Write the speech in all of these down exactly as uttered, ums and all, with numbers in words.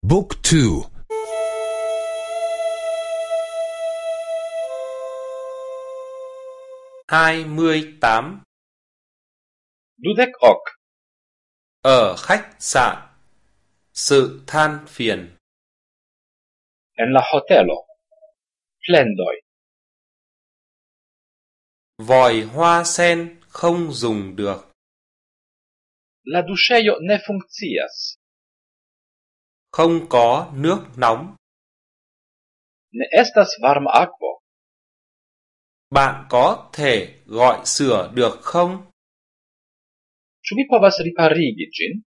Book two. hai mươi tám. Dudek ok. Ở khách sạn. Sự than phiền. En la hotelo. Plendoj. Vòi hoa sen không dùng được. La duŝejo ne funkcias. Không có nước nóng. Ne estas varma akvo. Bạn có thể gọi sửa được không? Ĉu vi povas riparigi ĝin?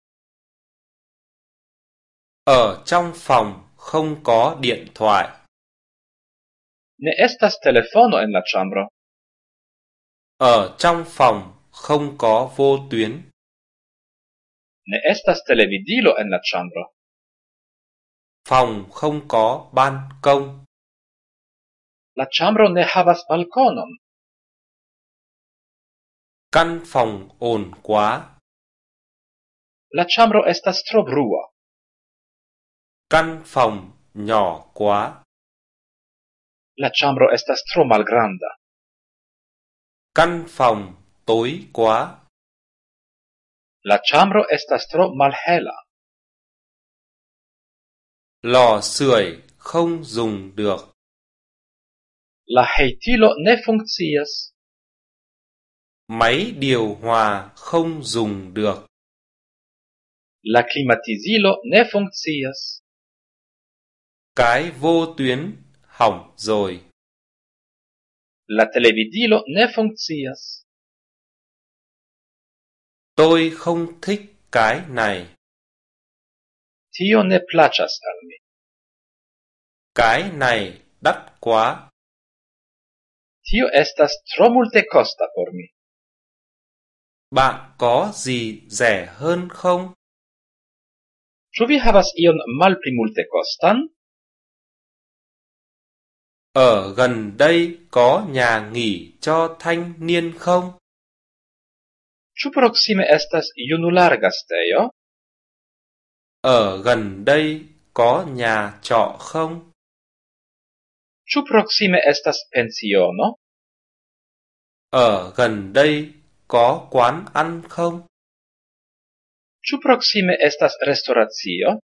Ở trong phòng không có điện thoại. Ne estas telefono en la ĉambro. Ở trong phòng không có vô tuyến. Ne estas televidilo en la ĉambro. Phòng không có ban công. La ĉambro ne havas balkonon. Căn phòng ồn quá. La ĉambro estas tro brua. Căn phòng nhỏ quá. La ĉambro estas tro malgranda. Căn phòng tối quá. La ĉambro estas tro malhela. Lò sưởi không dùng được. La hejtilo ne funkcias. Máy điều hòa không dùng được. La klimatizilo ne funkcias. Cái vô tuyến hỏng rồi. La televidilo ne funkcias. Tôi không thích cái này. Tio ne plaĉas al mi. Cái này đắt quá. Tio estas tro multekosta por mi. Bạn có gì rẻ hơn không? Ĉu vi havas ion malpli multekostan? Ở gần đây có nhà nghỉ cho thanh niên không? Ĉu proksime estas junulargastejo? Ở gần đây có nhà trọ không? Ĉu proksime estas pensiono? Ở gần đây có quán ăn không? Ĉu proksime estas restoracio?